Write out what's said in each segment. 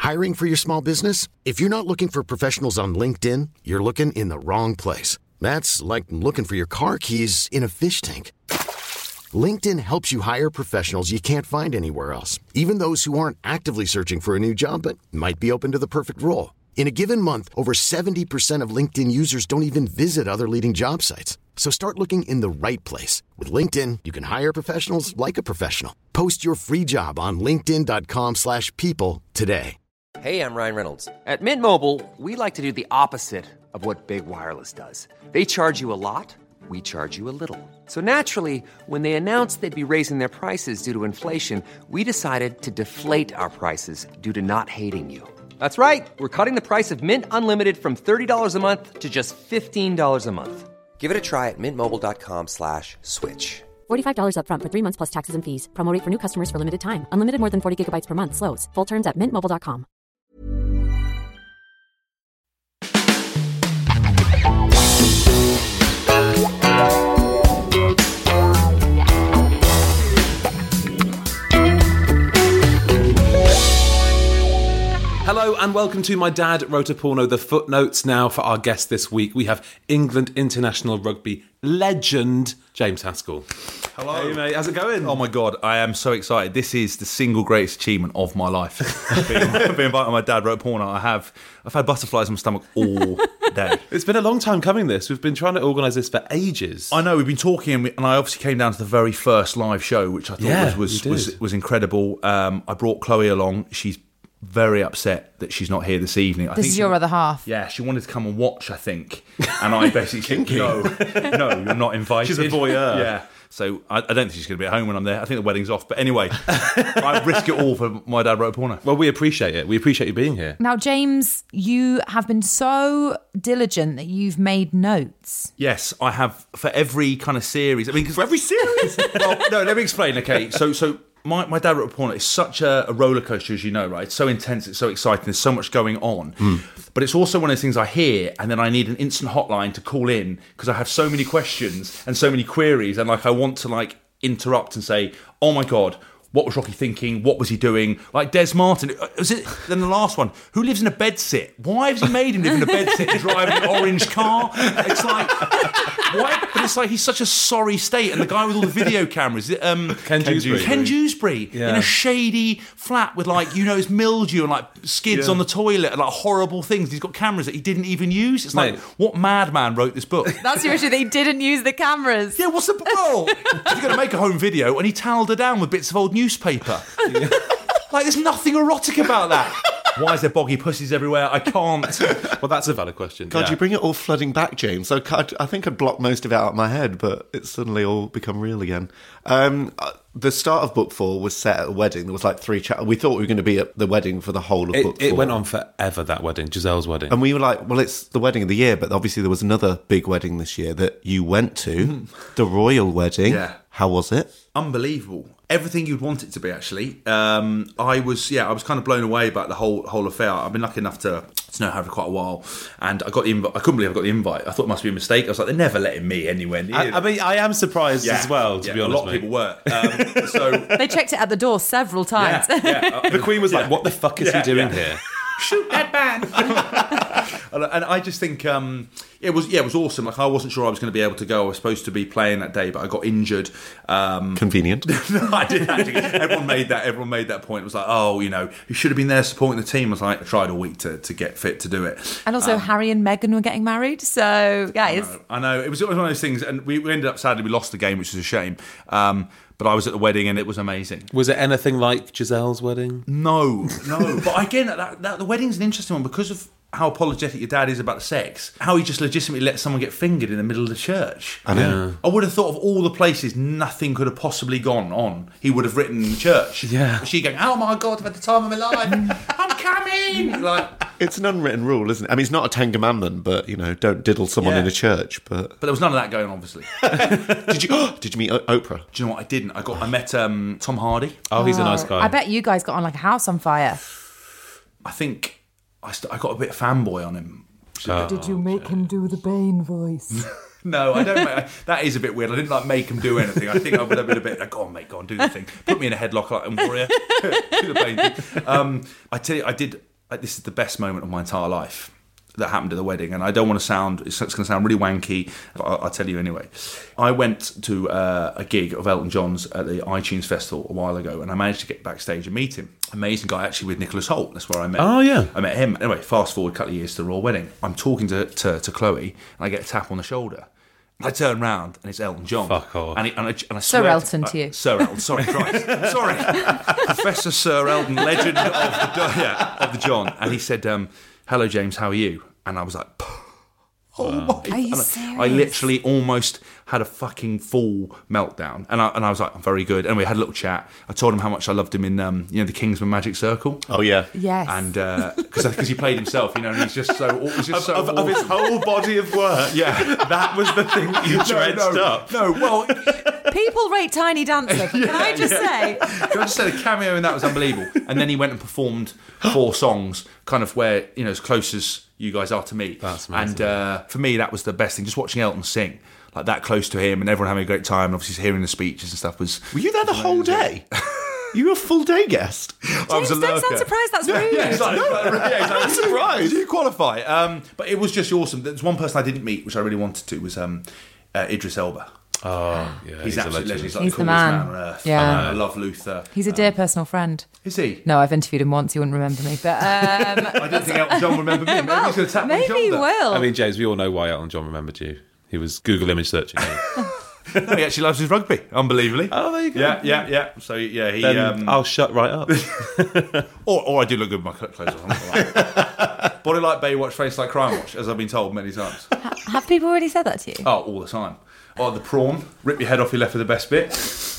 Hiring for your small business? If you're not looking for professionals on LinkedIn, you're looking in the wrong place. That's like looking for your car keys in a fish tank. LinkedIn helps you hire professionals you can't find anywhere else, even those who aren't actively searching for a new job but might be open to the perfect role. In a given month, over 70% of LinkedIn users don't even visit other leading job sites. So start looking in the right place. With LinkedIn, you can hire professionals like a professional. Post your free job on linkedin.com/people today. Hey, I'm Ryan Reynolds. At Mint Mobile, we like to do the opposite of what Big Wireless does. They charge you a lot, we charge you a little. So naturally, when they announced they'd be raising their prices due to inflation, we decided to deflate our prices due to not hating you. That's right. We're cutting the price of Mint Unlimited from $30 a month to just $15 a month. Give it a try at mintmobile.com/switch. $45 up front for 3 months plus taxes and fees. Promo rate for new customers for limited time. Unlimited more than 40 gigabytes per month. Slows full terms at mintmobile.com. Hello and welcome to My Dad Wrote a Porno, the footnotes now for our guest this week. We have England international rugby legend, James Haskell. Hello. Hey mate, how's it going? Oh my God, I am so excited. This is the single greatest achievement of my life. being invited on My Dad Wrote a Porno. I've had butterflies in my stomach all day. It's been a long time coming this. We've been trying to organise this for ages. I know, we've been talking and I obviously came down to the very first live show, which I thought was incredible. I brought Chloe along. She's very upset that she's not here this evening. This is your other half. Yeah, she wanted to come and watch, I think. And I basically said, no, you're not invited. She's a voyeur. Yeah. So I don't think she's going to be at home when I'm there. I think the wedding's off. But anyway, I risk it all for My Dad Wrote a Porno. Well, we appreciate it. We appreciate you being here. Now, James, you have been so diligent that you've made notes. Yes, I have for every kind of series. I mean, for every series. Well, no, let me explain. Okay, so My Dad Wrote a Porno is such a roller coaster, as you know, right? It's so intense, it's so exciting, there's so much going on. But it's also one of those things I hear, and then I need an instant hotline to call in because I have so many questions and so many queries, and I want to interrupt and say, "Oh my God, what was Rocky thinking? What was he doing?" Like Des Martin. Was it then the last one? Who lives in a bedsit? Why has he made him live in a bedsit and drive an orange car? It's like, why? But it's like he's such a sorry state. And the guy with all the video cameras, Ken Dewsbury. Ken Dewsbury in a shady flat with his mildew and skids on the toilet and horrible things. He's got cameras that he didn't even use. It's like, what madman wrote this book? That's your issue. They didn't use the cameras. Yeah, what's the problem? He's going to make a home video and he towelled her down with bits of old newspaper. There's nothing erotic about that. Why is there boggy pussies everywhere? I can't. Well, that's a valid question. God, you bring it all flooding back, James. I think I'd blocked most of it out of my head, but it's suddenly all become real again. The start of book 4 was set at a wedding. There was 3 chapters. We thought we were going to be at the wedding for the whole of book 4. It went on forever, that wedding, Giselle's wedding. And we were like, well, it's the wedding of the year, but obviously there was another big wedding this year that you went to, the royal wedding. Yeah. How was it? Unbelievable. Everything you'd want it to be, actually. I was kind of blown away by the whole affair. I've been lucky enough to know her for quite a while, and I got the invite. I couldn't believe I got the invite. I thought it must be a mistake. I was like, they're never letting me anywhere near. I mean, I am surprised as well, to be honest. A lot of people were. So they checked it at the door several times. The Queen was like, what the fuck is he doing here? Shoot that man. And I just think it was awesome. I wasn't sure I was going to be able to go. I was supposed to be playing that day, but I got injured. Convenient. No, I did actually. Everyone made that point. It was like, oh, you should have been there supporting the team. I was like, I tried all week to get fit to do it. And also, Harry and Meghan were getting married. So, guys. I know. It was one of those things. And we ended up, sadly, we lost the game, which is a shame. But I was at the wedding and it was amazing. Was it anything like Giselle's wedding? No. But again, the wedding's an interesting one because of how apologetic your dad is about sex, how he just legitimately let someone get fingered in the middle of the church. I know. I would have thought of all the places nothing could have possibly gone on, he would have written in the church. Yeah. She going, oh my God, I've had the time of my life. I'm coming. It's an unwritten rule, isn't it? I mean, it's not a Ten Commandment, but, don't diddle someone in a church. But there was none of that going on, obviously. Did you meet Oprah? Do you know what? I didn't. I met Tom Hardy. Oh, he's a nice guy. I bet you guys got on like a house on fire. I think I got a bit fanboy on him. Did you make him do the Bane voice? No, I don't. That is a bit weird. I didn't make him do anything. I think I would have been a bit like, go on, mate, go on, do the thing. Put me in a headlock and warrior. Do the Bane thing. I tell you, I did this is the best moment of my entire life that happened at the wedding, and I don't want to sound, it's going to sound really wanky, but I'll tell you anyway. I went to a gig of Elton John's at the iTunes Festival a while ago, and I managed to get backstage and meet him. Amazing guy, actually, with Nicholas Hoult. That's where I met him. Oh, yeah. I met him. Anyway, fast forward a couple of years to the royal wedding. I'm talking to Chloe, and I get a tap on the shoulder. I turn round, and it's Elton John. Fuck off. And I swear Sir Elton to you. Sir Elton, sorry, Christ. Sorry. Professor Sir Elton, legend of the John. And he said, hello, James, how are you? And I was like, oh my. Are you And serious? I literally almost had a fucking full meltdown. And I was like, I'm very good. And we had a little chat. I told him how much I loved him in, the Kingsman Magic Circle. Oh, yeah. Yes. And because he played himself, and he's just so Of his awesome. whole body of work. Yeah. That was the thing that you dredged up. No, well, People rate Tiny Dancer. Can I just say? can I just say the cameo in that was unbelievable. And then he went and performed 4 songs, kind of where, as close as you guys are to me. That's amazing. And for me, that was the best thing. Just watching Elton sing, like that close to him, and everyone having a great time, and obviously hearing the speeches and stuff was... Were you there the whole day? You were a full day guest. I was a James, don't lurker. sound surprised. That's rude. Yeah, exactly. I'm surprised. Did you qualify? But it was just awesome. There's one person I didn't meet, which I really wanted to, was Idris Elba. Oh, yeah. He's a absolutely legend. legend. He's like He's the the coolest man. man on earth. Yeah. I love Luther. He's a dear personal friend. Is he? No, I've interviewed him once. He wouldn't remember me, but I don't think Elton John will remember me. Maybe he's going to tap me on the maybe he shoulder. will. I mean, James, we all know why Elton John remembered you. He was Google image searching you. No, he actually loves his rugby, unbelievably. Oh, there you go. Yeah. So, yeah, he... Then I'll shut right up. or I do look good with my clothes on. Body like Baywatch, face like Crime Watch, as I've been told many times. Have people already said that to you? Oh, all the time. Oh, the prawn, rip your head off, you're left with the best bit.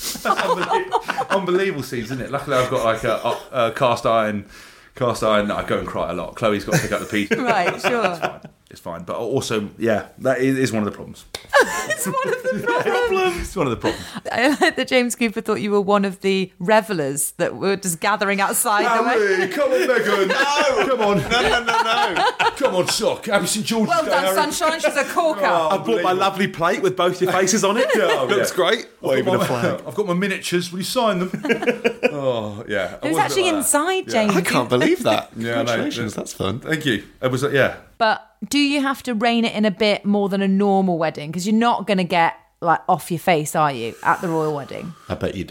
Unbelievable scenes, isn't it? Luckily, I've got like a cast iron. I go and cry a lot. Chloe's got to pick up the pieces. Right, sure. It's fine. But also, yeah, that is one of the problems. It's one of the problems. It's one of the problems. I like that James Cooper thought you were one of the revellers that were just gathering outside the wedding. Come on, Megan. No. Come on. No. Come on, Sock. Have you seen George's Well Day, done, Harry? sunshine. She's a corker. Oh, I bought my lovely plate with both your faces on it. Looks great. Waving a flag. I've got my miniatures. Will you sign them? Oh, yeah. It was actually inside, James. I can't believe that. Yeah, I know. Congratulations, that's fun. Thank you. It was, yeah. But do you have to rein it in a bit more than a normal wedding? Because you're not going to get like off your face, are you, at the royal wedding? I bet you did.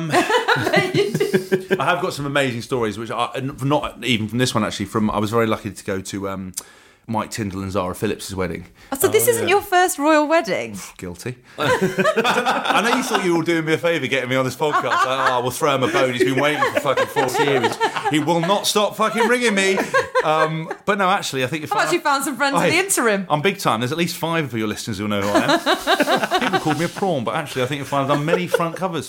I have got some amazing stories, which are not even from this one, actually. I was very lucky to go to Mike Tyndall and Zara Phillips' wedding. So this isn't your first royal wedding? Guilty. I know you thought you were doing me a favour getting me on this podcast. We'll throw him a bone. He's been waiting for fucking 4 series. He will not stop fucking ringing me. But no, actually, I think if I've actually found some friends in the interim. I'm big time. There's at least 5 of your listeners who know who I am. People called me a prawn, but actually, I think you'll find I've done many front covers.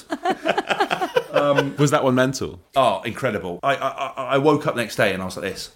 Was that one mental? Oh, incredible. I woke up next day and I was like this.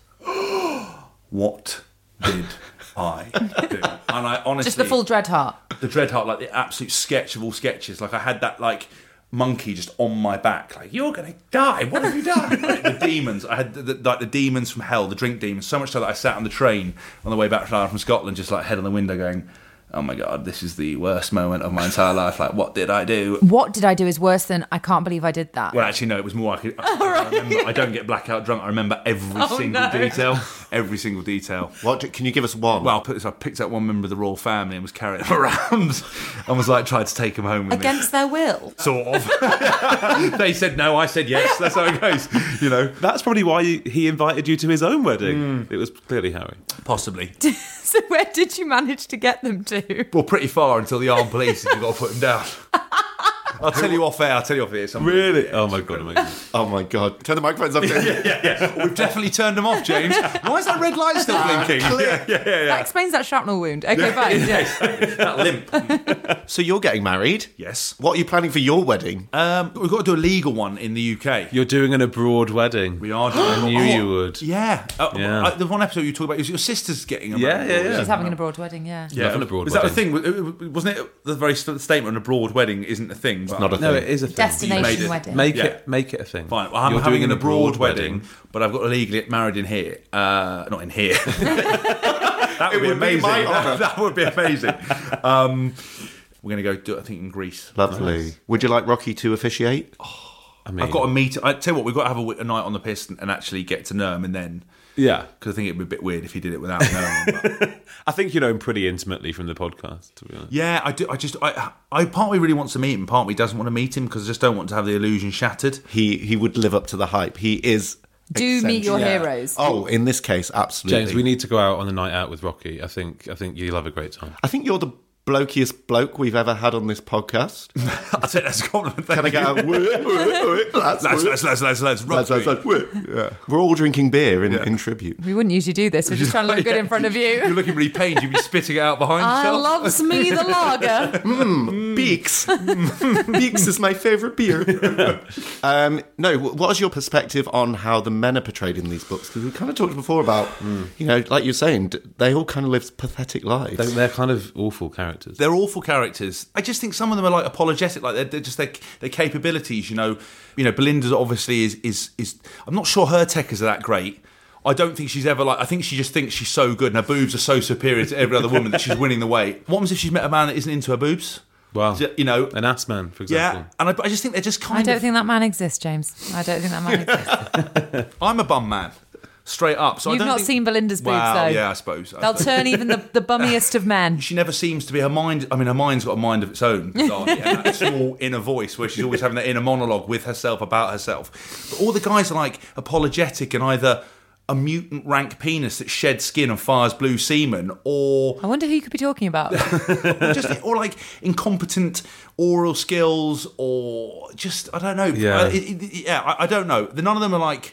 What did I do? And I honestly... Just the full Dreadheart. The Dreadheart, like the absolute sketch of all sketches. Like I had that like monkey just on my back, like, you're gonna die, what have you done? Like, the demons, I had the demons from hell, the drink demons, so much so that I sat on the train on the way back from Scotland, just like head on the window going, oh my God, this is the worst moment of my entire life. Like, what did I do? What did I do is worse than I can't believe I did that. Well, actually, no, it was more I remember, I don't get blackout drunk. I remember every single detail. Every single detail. Can you give us one? Well, I picked up one member of the royal family and was carrying him around and was like, tried to take him home with me. Against their will? Sort of. They said no, I said yes. That's how it goes, you know. That's probably why he invited you to his own wedding. It was clearly Harry. Possibly. So where did you manage to get them to? Well, pretty far until the armed police said you've got to put him down. I'll tell you off air. Really? Oh my God, amazing. Oh my God. Turn the microphones up. Yeah. We've definitely turned them off, James. Why is that red light still blinking? That explains that shrapnel wound. Okay, fine. Yeah. That limp. So you're getting married? Yes. What are you planning for your wedding? We've got to do a legal one in the UK. You're doing an abroad wedding. We are doing I knew you would. Yeah. Yeah. The one episode you talk about is your sister's getting a Yeah. She's having an abroad wedding, yeah. Love an abroad Was wedding. that the thing? Wasn't it the very statement? An abroad wedding isn't a thing. It's not a thing. No, it is a thing. Destination it. wedding. Make Yeah. it a thing. Fine. Well, I'm You're having doing an abroad wedding, but I've got to legally get married in here. Not in here. That would be would be amazing. my honour. That would be amazing. We're going to go do it, I think, in Greece. Lovely. Would you like Rocky to officiate? I mean, I've got to meet. I tell you what, we've got to have a night on the piss and actually get to know him, and then Yeah. Because I think it'd be a bit weird if he did it without knowing. But I think you know him pretty intimately from the podcast, to be honest. yeah, I do. I part of me really wants to meet him, part of me doesn't want to meet him because I just don't want to have the illusion shattered. He would live up to the hype. He is. Do meet your eccentric. heroes. Oh, in this case, absolutely. James, we need to go out on a night out with Rocky. I think you'll have a great time. I think you're the blokiest bloke we've ever had on this podcast. I take that's a compliment. Can I get a lads? Yeah. We're all drinking beer in tribute. We wouldn't usually do this. We're just trying to look good in front of you. You're looking really pained. You'd be spitting it out behind I yourself. loves me the lager. Beaks. Beaks is my favourite beer. No, what is your perspective on how the men are portrayed in these books? Because we kind of talked before about, like you're saying, they all kind of live pathetic lives. They're kind of awful characters. They're awful characters. I just think some of them are like apologetic, like they're just their capabilities. You know, Belinda obviously is. I'm not sure her techers are that great. I don't think she's ever like. I think she just thinks she's so good, and her boobs are so superior to every other woman that she's winning the way. What happens if she's met a man that isn't into her boobs? Well, an ass man, for example. Yeah, and I just think they're just kind I of. don't think that man exists, James. I don't think that man exists. I'm a bum man. Straight up. So You've I don't not think... seen Belinda's boobs, wow, though. Yeah, I suppose. They'll turn even the bummiest of men. She never seems to be her mind. I mean, her mind's got a mind of its own. Bizarrely, and that small inner voice where she's always having that inner monologue with herself about herself. But all the guys are like apologetic and either a mutant rank penis that sheds skin and fires blue semen, or I wonder who you could be talking about. or like incompetent oral skills, or just I don't know. Yeah, I don't know. None of them are like.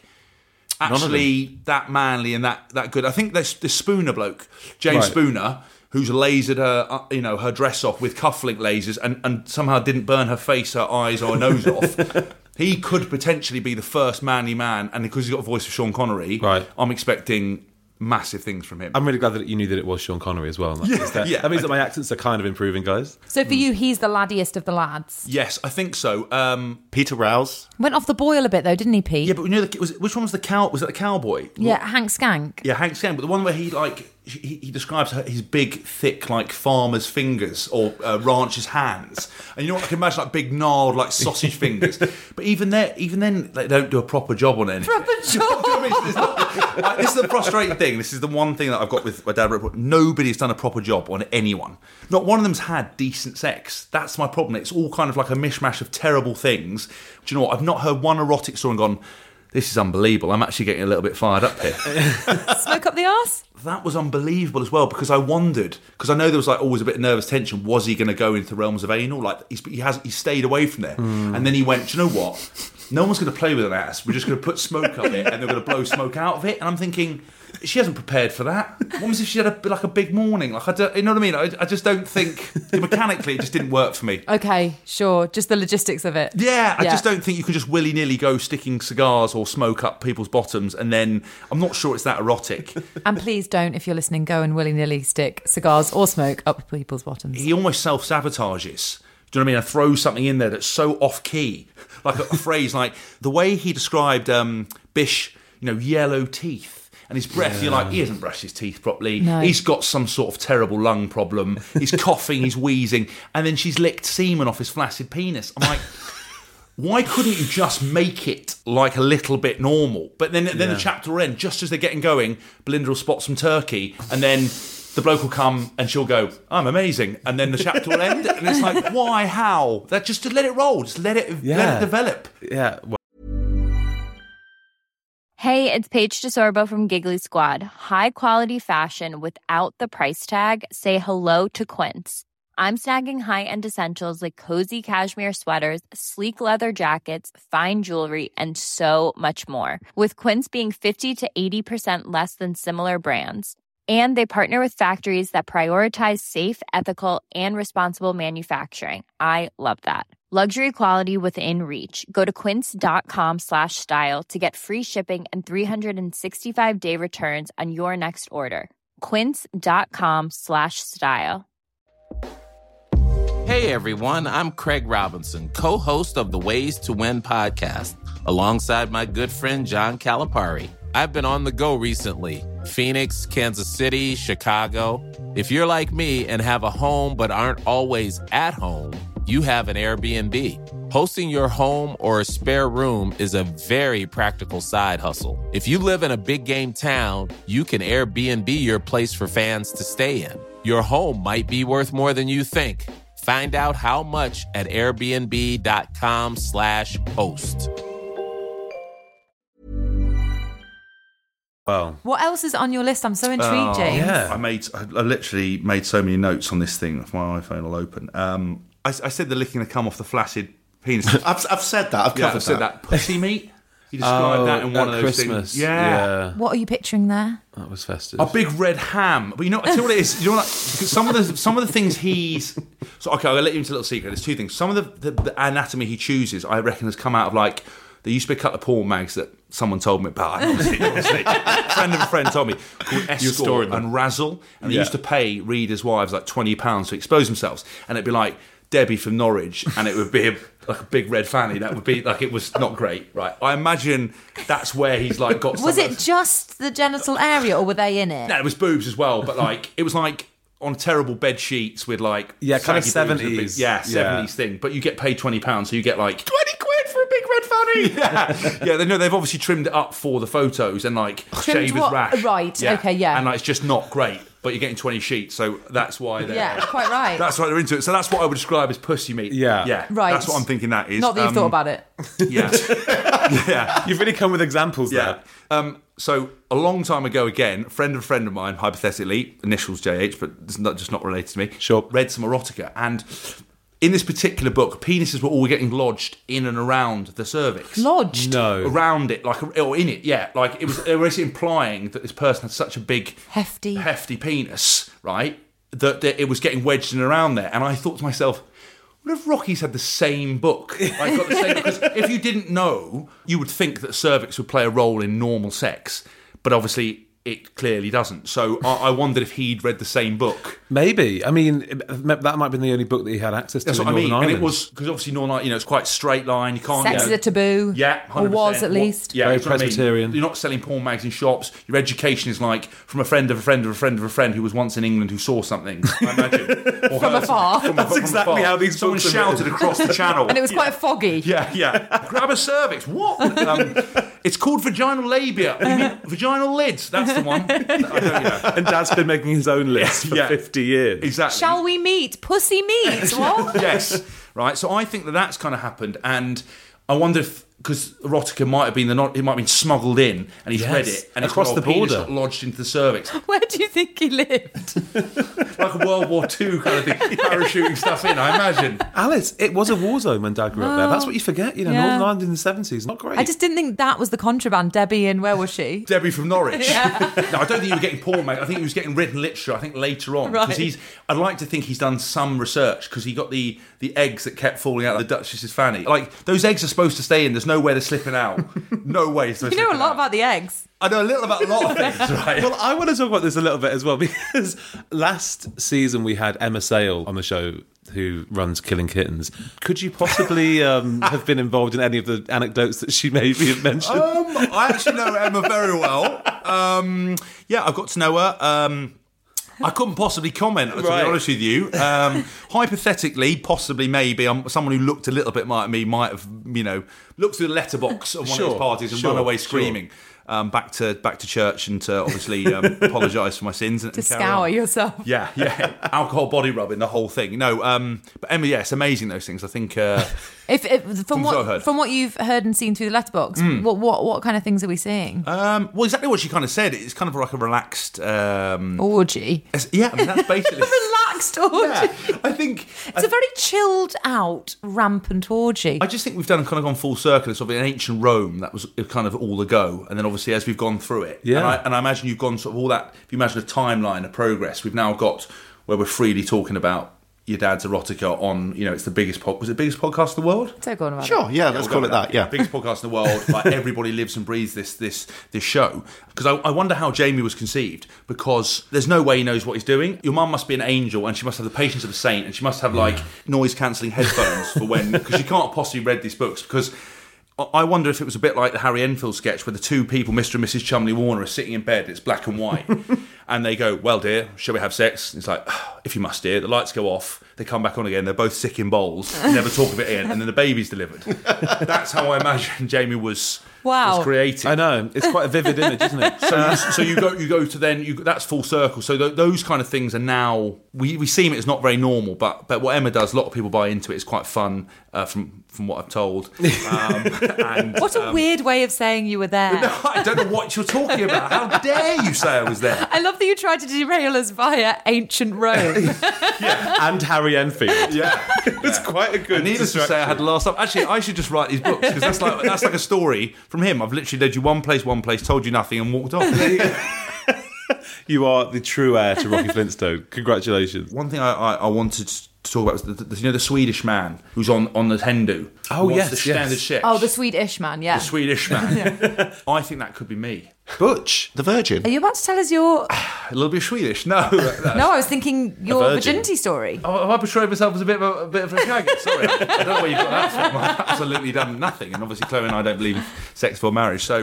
Actually, that manly and that good. I think this Spooner bloke, James Spooner, who's lasered her, her dress off with cufflink lasers and somehow didn't burn her face, her eyes, or her nose off. He could potentially be the first manly man, and because he's got a voice of Sean Connery, I'm expecting massive things from him. I'm really glad that you knew that it was Sean Connery as well. That means that my accents are kind of improving, guys. So for you, he's the laddiest of the lads. Yes, I think so. Peter Rouse Went off the boil a bit though, didn't he, Pete? Yeah, but which one was the cow? Was it the cowboy? Yeah, Hank Skank. Yeah, Hank Skank, but the one where he describes his big, thick, like farmer's fingers or rancher's hands, and you know what I can imagine, like big gnarled, like sausage fingers. But even then, they don't do a proper job on anything. Proper job. Do you know what I mean? This is the frustrating thing. This is the one thing that I've got with my dad. Nobody's done a proper job on anyone. Not one of them's had decent sex. That's my problem. It's all kind of like a mishmash of terrible things. Do you know what? I've not heard one erotic story and gone, this is unbelievable. I'm actually getting a little bit fired up here. Smoke up the arse? That was unbelievable as well, because I wondered, because I know there was like always a bit of nervous tension. Was he going to go into the realms of anal? Like he stayed away from there, and then he went. Do you know what? No one's going to play with an ass. We're just going to put smoke up it, and they're going to blow smoke out of it. And I'm thinking, she hasn't prepared for that. What was if she had a big morning? Like you know what I mean? I just don't think mechanically it just didn't work for me. Okay, sure. Just the logistics of it. Yeah, I just don't think you can just willy-nilly go sticking cigars or smoke up people's bottoms, and then I'm not sure it's that erotic. And please don't, if you're listening, go and willy-nilly stick cigars or smoke up people's bottoms. He almost self-sabotages. Do you know what I mean? I throw something in there that's so off-key. Like a phrase like, the way he described Bish, yellow teeth. And his breath, you're like, he hasn't brushed his teeth properly. No. He's got some sort of terrible lung problem. He's coughing, he's wheezing. And then she's licked semen off his flaccid penis. I'm like, why couldn't you just make it like a little bit normal? But then the chapter will end, just as they're getting going, Belinda will spot some turkey, and then the bloke will come and she'll go, I'm amazing. And then the chapter will end, and it's like, why, how? That just to let it roll, just let it develop. Yeah. Hey, it's Paige DeSorbo from Giggly Squad. High quality fashion without the price tag. Say hello to Quince. I'm snagging high-end essentials like cozy cashmere sweaters, sleek leather jackets, fine jewelry, and so much more. With Quince being 50 to 80% less than similar brands. And they partner with factories that prioritize safe, ethical, and responsible manufacturing. I love that. Luxury quality within reach. Go to quince.com/style to get free shipping and 365-day returns on your next order. Quince.com/style. Hey everyone, I'm Craig Robinson, co-host of the Ways to Win podcast, alongside my good friend John Calipari. I've been on the go recently. Phoenix, Kansas City, Chicago. If you're like me and have a home but aren't always at home, you have an Airbnb. Hosting your home or a spare room is a very practical side hustle. If you live in a big game town, you can Airbnb your place for fans to stay in. Your home might be worth more than you think. Find out how much at airbnb.com/host. Well, What else is on your list? I'm so intrigued, James. yeah. I literally made so many notes on this thing. If my iPhone will open. I said the licking the cum off the flaccid penis. I've said that. I've covered I've said that. Pussy meat. You described that in one of those Christmas. things. Yeah. What are you picturing there? That was festive. A big red ham. But you know, I tell you what it is. You know, like, because some of the things he's. So okay, I'll let you into a little secret. There's two things. Some of the anatomy he chooses, I reckon, has come out of like. There used to be a couple of porn mags that someone told me about. Obviously, friend of a friend told me called Escort and Razzle, and they used to pay readers' wives like £20 to expose themselves, and it'd be like Debbie from Norwich, and it would be like a big red fanny. That would be like it was not great, right? I imagine that's where he's like got. Was it just the genital area, or were they in it? No, it was boobs as well, but like it was like on terrible bed sheets with like kind of saggy boobs and 70s. big- 70s thing. But you get paid £20, so you get like 20 quid for a big red fanny. Yeah, they've obviously trimmed it up for the photos and like Trimmed shavers what? rash. Right, okay, yeah. and like it's just not great. But you're getting 20 sheets, so that's why they're Yeah, quite right. That's why they're into it. So that's what I would describe as pussy meat. Yeah. Right. That's what I'm thinking that is. Not that you've thought about it. Yeah, yeah. You've really come with examples Yeah. there. So a long time ago, again, a friend of mine, hypothetically, initials JH, but it's just not related to me. Sure. Read some erotica, and in this particular book, penises were all getting lodged in and around the cervix. Lodged. No. Around it, like or in it, yeah. Like it was. They were implying that this person had such a big, Hefty penis, right? That it was getting wedged in around there, and I thought to myself. What if Rocky's had the same book? Like, got the same, because if you didn't know, you would think that cervix would play a role in normal sex, but obviously it clearly doesn't. So I wondered if he'd read the same book. Maybe. I mean, that might have been the only book that he had access to That's in what I mean. Northern Ireland. And it was, because obviously Northern Ireland, it's quite straight line. You can't Sex is a taboo. Yeah, 100%. Or was at least. Yeah, Very that's what I mean. Presbyterian. You're not selling porn mags in shops. Your education is like from a friend of a friend of a friend of a friend who was once in England who saw something, I imagine. Or From heard afar. something That's exactly afar. how these Someone books are shouted written. across the channel. And it was quite foggy. Yeah. Grab a cervix. What? It's called vaginal labia. You mean vaginal lids. That's the one. I don't know. And Dad's been making his own list for Yeah. 50 years. Exactly. Shall we meet? Pussy meet? What? Yes. Right. So I think that's kind of happened, and I wonder if because erotica might have been it might have been smuggled in, and he's Yes. read it, and Across it's the border. got lodged into the cervix, Where do you think he lived? like a World War II kind of thing, parachuting stuff in. I imagine. Alice, it was a war zone when Dad grew up there. That's what you forget. Yeah. Northern Ireland in the 70s. Not great. I just didn't think that was the contraband. Debbie and where was she? Debbie from Norwich. No, I don't think he was getting porn, mate. I think he was getting written literature. I think later on, because Right. I'd like to think he's done some research because he got the eggs that kept falling out of the Duchess's fanny. Like those eggs are supposed to stay in. There's no way they're slipping out. No way. You know a lot about the eggs. I know a little about a lot of things, right? Well, I want to talk about this a little bit as well because last season we had Emma Sale on the show who runs Killing Kittens. Could you possibly have been involved in any of the anecdotes that she maybe had mentioned? I actually know Emma very well. Yeah, I got to know her. I couldn't possibly comment, to be honest with you. Hypothetically, possibly, maybe, someone who looked a little bit like me might have, looked through the letterbox of one of his parties and run away screaming. Back to church and to obviously apologise for my sins and To carry scour on. yourself. Yeah, alcohol body rubbing, the whole thing. No, but Emma, yeah, it's amazing those things. I think From what I've heard. from what you've heard and seen through the letterbox, what kind of things are we seeing? well, exactly what she kind of said. It's kind of like a relaxed Orgy. yeah, I mean, that's basically Relaxed orgy. yeah, I think It's a very chilled out, rampant orgy. I just think we've kind of gone full circle. It's sort of in ancient Rome, that was kind of all the go. And then obviously as we've gone through it, Yeah. and I imagine you've gone sort of all that, if you imagine a timeline of progress, we've now got where we're freely talking about your dad's erotica on, it's the biggest was it the biggest podcast in the world? So go on about Sure, yeah, let's we'll call go it with that, yeah. Biggest podcast in the world. Like everybody lives and breathes this show. Because I wonder how Jamie was conceived, because there's no way he knows what he's doing. Your mum must be an angel, and she must have the patience of a saint, and she must have like noise cancelling headphones for when, because she can't possibly read these books. Because I wonder if it was a bit like the Harry Enfield sketch where the two people, Mr. and Mrs. Chumley Warner, are sitting in bed, it's black and white, and they go, "Well, dear, shall we have sex?" And it's like, if you must dear, the lights go off, they come back on again, they're both sick in bowls, never talk of it again, and then the baby's delivered. That's how I imagine Jamie was created. I know, it's quite a vivid image, isn't it? So you go to then that's full circle. So those kind of things are now we see it as not very normal, but what Emma does, a lot of people buy into it. It's quite fun from what I've told. What a weird way of saying you were there. No, I don't know what you're talking about. How dare you say I was there? I love that you tried to derail us via ancient Rome. And Harry Enfield. Yeah, It's quite a good. Needless to say, I had the last time. Actually, I should just write these books because that's like a story from him. I've literally led you one place, told you nothing, and walked off. You are the true heir to Rocky Flintstone. Congratulations. One thing I wanted to talk about was the Swedish man who's on the Tendu. Oh, yes, the standard chef. Oh, the Swedish man, yeah. The Swedish man. I think that could be me. Butch, the Virgin. Are you about to tell us your... A little bit Swedish. No. No, I was thinking your virginity story. Oh, have I portrayed myself as a bit of a shaggy? Sorry, I don't know where you got that from. I've absolutely done nothing, and obviously Chloe and I don't believe in sex before marriage. So,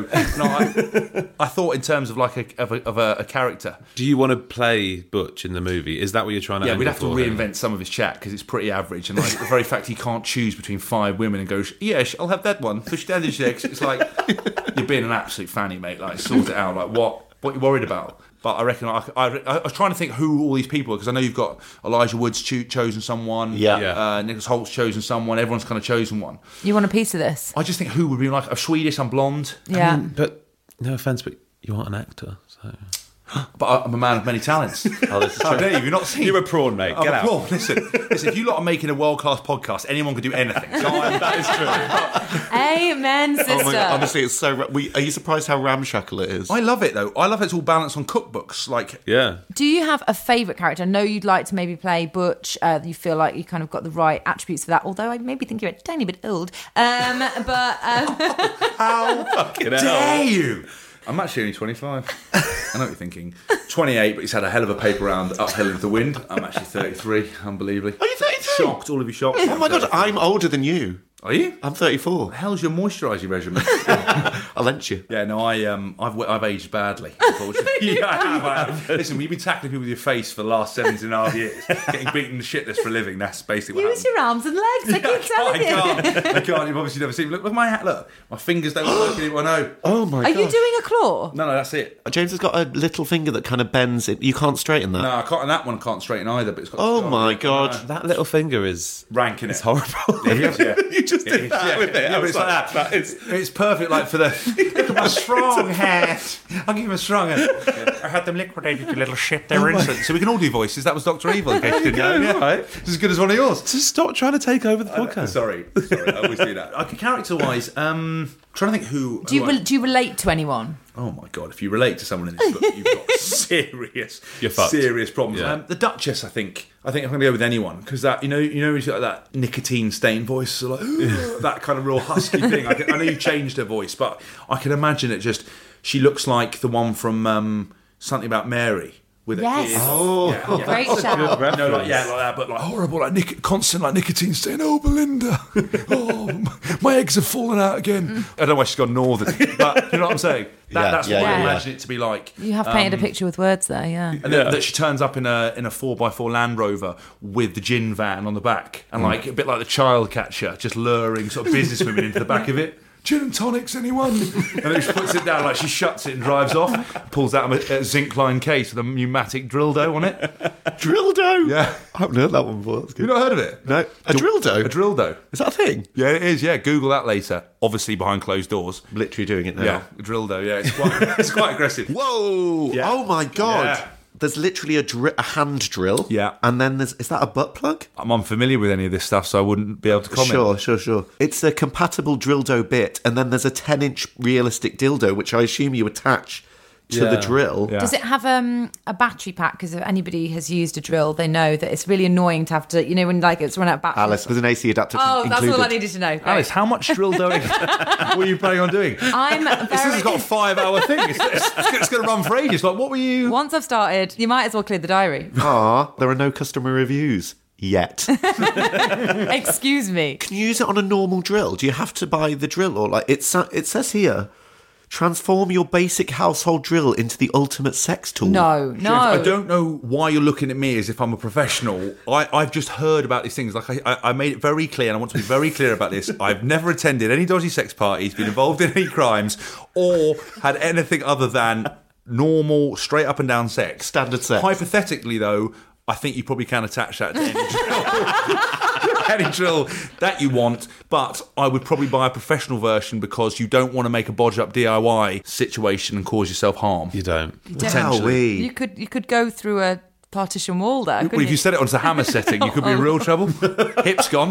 no, I thought in terms of like a character. Do you want to play Butch in the movie? Is that what you're trying to? Yeah, we'd have to reinvent some of his chat because it's pretty average, and like the very fact he can't choose between 5 women and go, yes, I'll have that one. Fish daddy sex. It's like you're being an absolute fanny, mate. Like sort it out. Like what are you worried about? But I reckon I was trying to think who all these people are, because I know you've got Elijah Wood's chosen someone. Yeah. Nicholas Holt's chosen someone. Everyone's kind of chosen one. You want a piece of this? I just think who would be like a Swedish. I'm blonde. Yeah. But no offence, but you aren't an actor, so. But I'm a man of many talents. Oh, this is How true. dare you? You've not seen. You're a prawn, mate. I'm Get a out. prawn. Listen, if you lot are making a world-class podcast, anyone can do anything. So That is true. Amen, sister. Oh my God, honestly, it's so... Are you surprised how ramshackle it is? I love it, though. I love it's all balanced on cookbooks. Like, Yeah. Do you have a favourite character? I know you'd like to maybe play Butch. You feel like you kind of got the right attributes for that, although I maybe think you're a tiny bit old. how dare you? I'm actually only 25. I know what you're thinking. 28, but he's had a hell of a paper round uphill into the wind. I'm actually 33, unbelievably. Are you 33? Shocked, all of you shocked. Oh my God, I'm older than you. Are you? I'm 34. What the hell's your moisturising regimen? I'll lent you. Yeah, no, I've aged badly, unfortunately. I have. Listen, you've been tackling people with your face for the last 17.5 years, getting beaten to shit this for a living. That's basically what Use happened. your arms and legs. I keep telling you. I can't. You've obviously never seen me. Look at my hat. Look, my fingers don't work anymore. No, Oh my Are God. you doing a claw? no, that's it. James has got a little finger that kind of bends it. You can't straighten that. No, I can't. And that one I can't straighten either. But it's got. Oh my God. That little finger is Ranking It's it. horrible. Yeah. You just did that with it. Yeah, I but was it's like that. is. It's perfect, like for the. Look at my strong hat. I'll give him a strong hat. I had them liquidated, you little shit. They were innocent. So we can all do voices. That was Dr. Evil, in case you didn't know. Yeah. Right. It's as good as one of yours. Just stop trying to take over the podcast. Sorry, I always do that. Character-wise, trying to think who. Do you relate to anyone? Oh my God! If you relate to someone in this book, you've got You're fucked. serious problems. Yeah. The Duchess, I think I'm going to go with anyone because that you know, he's got that nicotine stained voice, so like that kind of real husky thing. I know you changed her voice, but I can imagine it. Just she looks like the one from Something About Mary. With Yes. a kid. Oh. Yeah. Great shout. No, like that, but like horrible, like constant, like nicotine stain. Oh, Belinda, my eggs have fallen out again. I don't know why she's gone northern, but you know what I'm saying. That's what I imagine it to be like. You have painted a picture with words there, yeah. And then that she turns up in a 4x4 Land Rover with the gin van on the back, and like a bit like the child catcher, just luring sort of businesswomen into the back of it. Gin and tonics, anyone? And then she puts it down, like she shuts it and drives off, pulls out a zinc line case with a pneumatic drill dough on it. Drildo? Yeah. I haven't heard that one before. That's good. You've not heard of it? No. A drildo? A drill dough. Is that a thing? Yeah, it is, yeah. Google that later. Obviously behind closed doors. Literally doing it now. Yeah, a drill dough, yeah. It's quite aggressive. Whoa! Yeah. Oh my God! Yeah. There's literally a hand drill. Yeah. And then is that a butt plug? I'm unfamiliar with any of this stuff, so I wouldn't be able to comment. Sure. It's a compatible dildo bit, and then there's a 10-inch realistic dildo, which I assume you attach to the drill. Yeah. Does it have a battery pack? Because if anybody has used a drill, they know that it's really annoying to have to, you know, when like it's run out of battery. Alice, there's an AC adapter Oh, that's included. all I needed to know. Great. Alice, how much drill dough were you planning on doing? I'm This has got a 5-hour thing. It's going to run for ages. Like, what were you... Once I've started, you might as well clear the diary. There are no customer reviews yet. Excuse me. Can you use it on a normal drill? Do you have to buy the drill, or like it says here, Transform your basic household drill into the ultimate sex tool. No. I don't know why you're looking at me as if I'm a professional. I've just heard about these things. Like I made it very clear, and I want to be very clear about this. I've never attended any dodgy sex parties, been involved in any crimes, or had anything other than normal, straight up and down sex. Standard sex. Hypothetically, though, I think you probably can attach that to any drill. Any drill that you want, but I would probably buy a professional version because you don't want to make a bodge up DIY situation and cause yourself harm. You don't. Potentially. You could go through a partition wall there, couldn't Well, if you set it onto the hammer setting, you could be in real trouble. Hip's gone.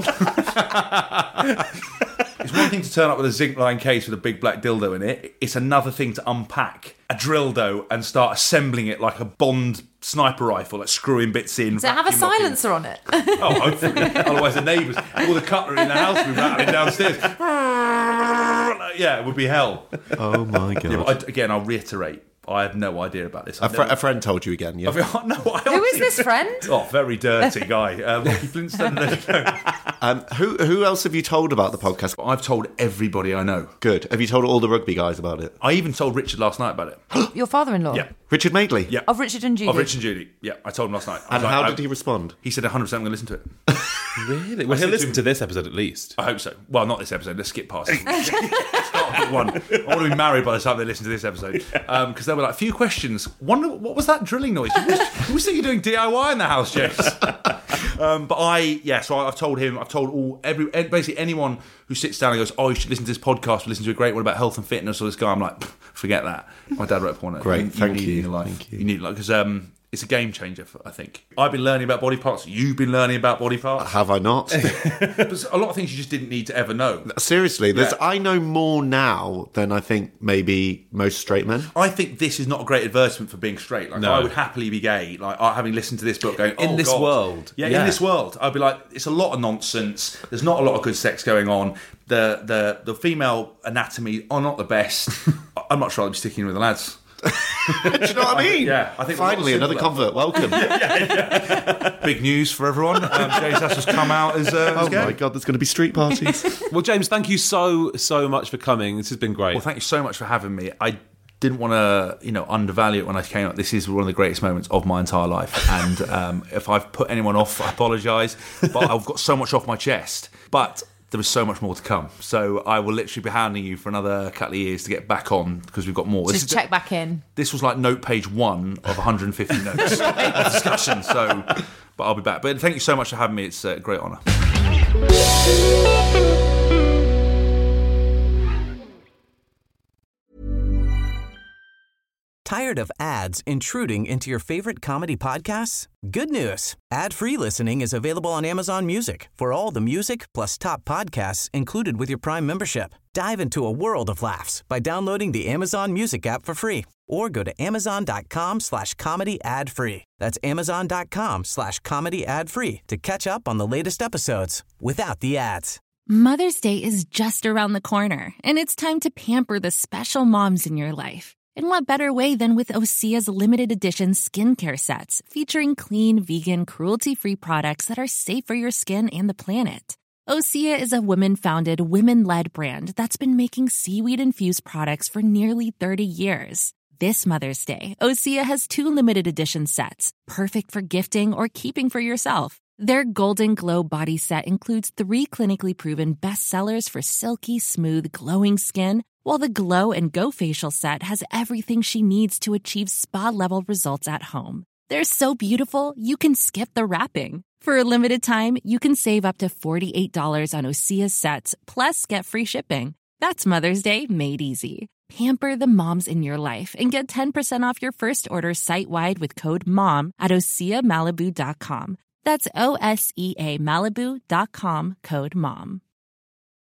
It's one thing to turn up with a zinc line case with a big black dildo in it. It's another thing to unpack a dildo and start assembling it like a Bond sniper rifle, like screwing bits in. Does it have a silencer on it? Oh, hopefully. Otherwise the neighbours, all the cutlery in the house would be rattling downstairs. Yeah, it would be hell. Oh my God. Yeah, but again, I'll reiterate, I have no idea about this. A friend told you again, yeah? Who is this friend? Oh, very dirty guy. Rocky Flintstone. Who else have you told about the podcast? I've told everybody I know. Good. Have you told all the rugby guys about it? I even told Richard last night about it. Your father-in-law? Yeah. Richard Madeley? Yeah. Of Richard and Judy? Of Richard and Judy. Yeah, I told him last night. And how did he respond? He said 100% I'm going to listen to it. Really? Well, he'll listen to this episode at least. I hope so. Well, not this episode. Let's skip past it. It's not a good one. I want to be married by the time they listen to this episode. Because they were like, a few questions. Wonder, what was that drilling noise? You think you're doing DIY in the house, James. So I've told him, basically anyone who sits down and goes, oh, you should listen to this podcast, listen to a great one about health and fitness, or this guy, I'm like, forget that. My dad wrote a porno. Great, thank you. In your life. Thank you. You need it, because it's a game changer, I think. I've been learning about body parts. You've been learning about body parts. Have I not? There's a lot of things you just didn't need to ever know. Seriously, I know more now than I think maybe most straight men. I think this is not a great advertisement for being straight. Like, I would happily be gay. Like, having listened to this book, going, in this world. Yeah, in this world. I'd be like, it's a lot of nonsense. There's not a lot of good sex going on. The female anatomy are not the best. I'd much rather be sticking with the lads. Do you know what I mean? Yeah, I think finally another convert. Welcome. Big news for everyone. James has just come out as oh gay. my God, there's going to be street parties. Well, James, thank you so much for coming. This has been great. Well, thank you so much for having me. I didn't want to, undervalue it when I came up. This is one of the greatest moments of my entire life, and if I've put anyone off, I apologise. But I've got so much off my chest. But there is so much more to come. So I will literally be hounding you for another couple of years to get back on, because we've got more. Just check back in. This was like note page 1 of 150 notes of discussion. So, but I'll be back. But thank you so much for having me. It's a great honour. Tired of ads intruding into your favorite comedy podcasts? Good news. Ad-free listening is available on Amazon Music for all the music plus top podcasts included with your Prime membership. Dive into a world of laughs by downloading the Amazon Music app for free or go to amazon.com/comedy ad-free. That's amazon.com/comedy ad-free to catch up on the latest episodes without the ads. Mother's Day is just around the corner, and it's time to pamper the special moms in your life. And what better way than with Osea's limited edition skincare sets featuring clean, vegan, cruelty-free products that are safe for your skin and the planet. Osea is a women-founded, women-led brand that's been making seaweed-infused products for nearly 30 years. This Mother's Day, Osea has 2 limited edition sets, perfect for gifting or keeping for yourself. Their Golden Glow body set includes 3 clinically proven bestsellers for silky, smooth, glowing skin, while the Glow and Go facial set has everything she needs to achieve spa-level results at home. They're so beautiful, you can skip the wrapping. For a limited time, you can save up to $48 on Osea's sets, plus get free shipping. That's Mother's Day made easy. Pamper the moms in your life and get 10% off your first order site-wide with code MOM at OseaMalibu.com. That's OSEA Malibu.com, code MOM.